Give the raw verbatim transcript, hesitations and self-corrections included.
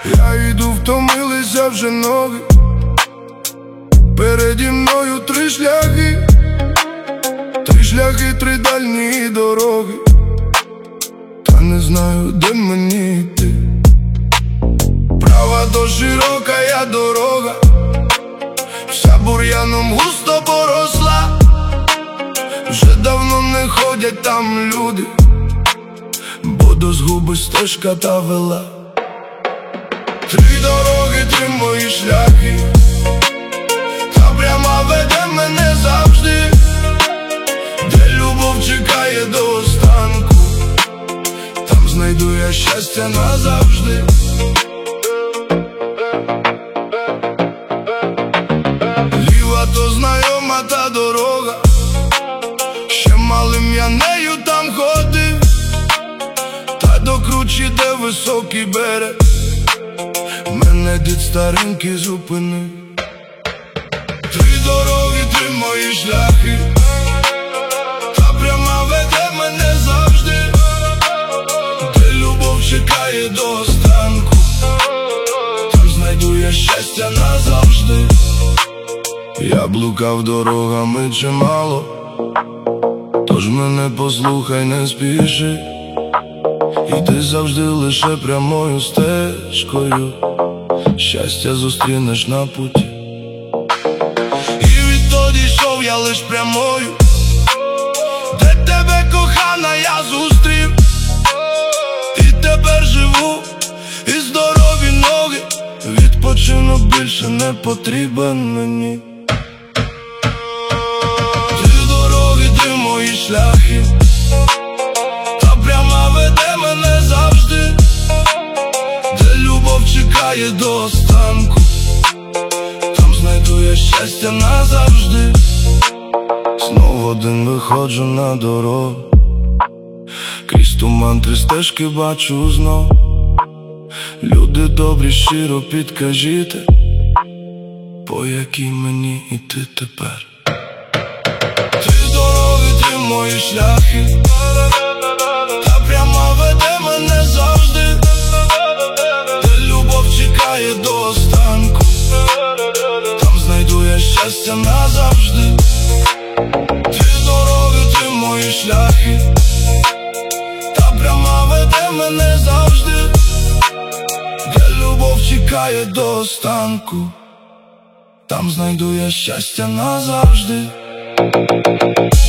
Я йду, втомилися вже ноги, переді мною три шляхи, три шляхи, три дальні дороги, та не знаю, де мені йти. Права то широка я дорога, вся бур'яном густо поросла. Вже давно не ходять там люди, бо до згуби стежка та вела. Три дороги, три мої шляхи, та пряма веде мене завжди, де любов чекає до останку, там знайду я щастя назавжди. Ліва то знайома та дорога, ще малим я нею там ходив, та до кручі, де високий берег, мене дід старенький зупинив. Три дороги, три мої шляхи, та пряма веде мене завжди, де любов чекає до останку, там знайду я щастя назавжди. Я блукав дорогами чимало, тож мене послухай, не спіши, іди завжди лише прямою стежкою, щастя зустрінеш на путі. І відтоді йшов я лиш прямою, де тебе, кохана, я зустрів, і тепер живу, і здорові ноги, відпочинок більше не потрібен мені. Мої шляхи, та пряма веде мене завжди, де любов чекає до останку, там знайду я щастя назавжди. Знов один виходжу на дорогу, крізь туман три стежки бачу знов. Люди добрі, щиро підкажіть, по якій мені йти тепер. Мої шляхи, та пряма веде мене завжди, де любов чекає до останку, там знайду я щастя назавжди. Три дороги, три мої шляхи, та пряма веде мене завжди, де любов чекає до останку, там знайду я щастя назавжди.